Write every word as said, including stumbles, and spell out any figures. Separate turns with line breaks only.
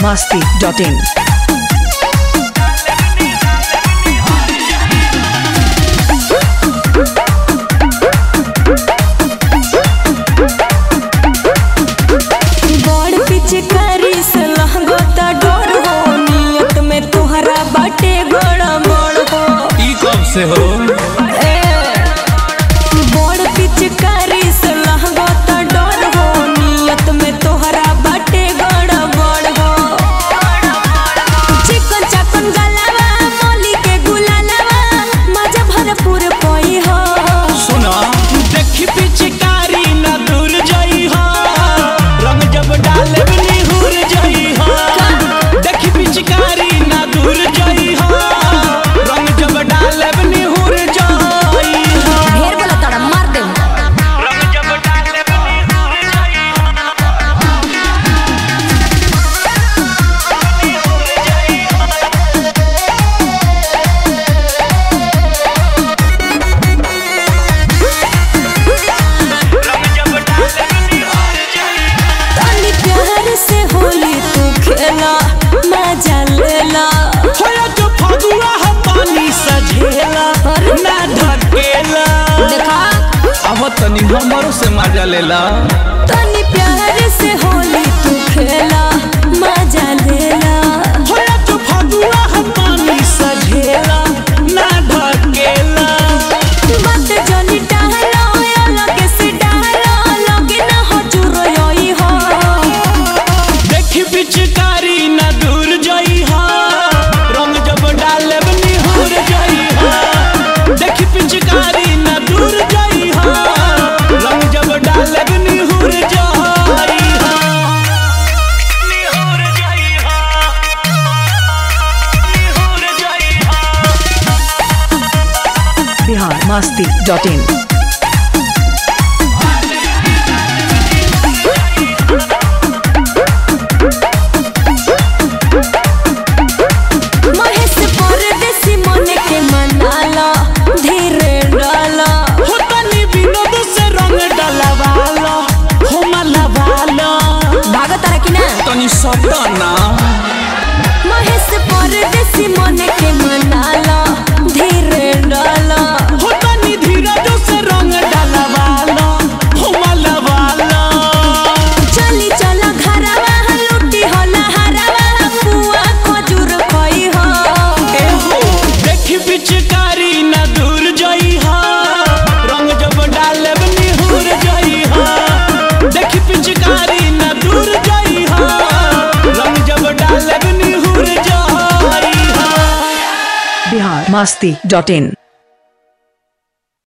masti dot in.
से हो
बड़ पिचकारी से लहंगा त डर हो नियत में तोहरा बाटे गड़बड़ हो चिकन चाकन गलावा मोली के गुलालावा मजा भरपूर पई हो
सुना देखी पिचकारी ना दूर जाई हो रंग जब डाले बनी हुर जाई हो देखी पिचकारी ना दूर जाई हो रंग जब डाले तनी हमरो से मजा लेला
तनी प्यार से होली तू खेला मजा लेला
होला तो फगुआ हम पानी सझेला ना ढकेला
बात जनी डालो लगे से डालो लगे ना हो चुरोई हो
देखी पिचकारी ना दूर जाई हो रंग जब डाले बनी हुर जाई हो देखी पिचकारी ना दूर जाई हो रंग जब डाले बनी हुर जाई हो निहुर जाई हो निहुर जाई हो
Bihar masti dot in.
Mahesh परदेसी मन के मनाला धीरे डाला
हो तनी विनोद से रंग डलवाला हो मलवाला
भागत तारा कि ना
तनी सटना
महेश परदेसी मन के मनाला धीरे डाला
हो तनी धीरज से रंग डलवाला हो मलवाला
चली चला घरवा लुटी होला हरवा पुआ खजूर खई हो
ए हो देखी पिचकारी ना दूर जाई हा रंग जब डाले बनी हुर जाई हा देखी पिचकारी ना दूर जाई हा रंग जब डाले बनी हुर जाई हा
Bihar masti dot in.